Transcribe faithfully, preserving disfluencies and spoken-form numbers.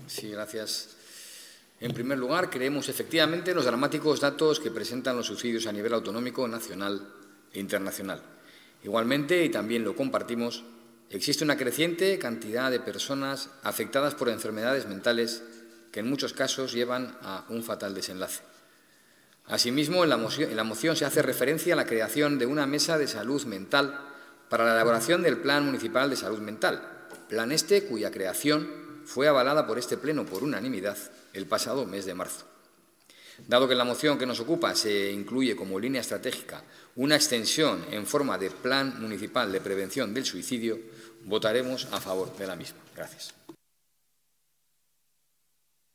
Sí, gracias. En primer lugar, creemos efectivamente los dramáticos datos que presentan los suicidios a nivel autonómico, nacional e internacional. Igualmente, y también lo compartimos, existe una creciente cantidad de personas afectadas por enfermedades mentales que en muchos casos llevan a un fatal desenlace. Asimismo, en la moción, en la moción se hace referencia a la creación de una mesa de salud mental para la elaboración del Plan Municipal de Salud Mental, plan este cuya creación fue avalada por este Pleno por unanimidad el pasado mes de marzo. Dado que en la moción que nos ocupa se incluye como línea estratégica una extensión en forma de Plan Municipal de Prevención del Suicidio, votaremos a favor de la misma. Gracias.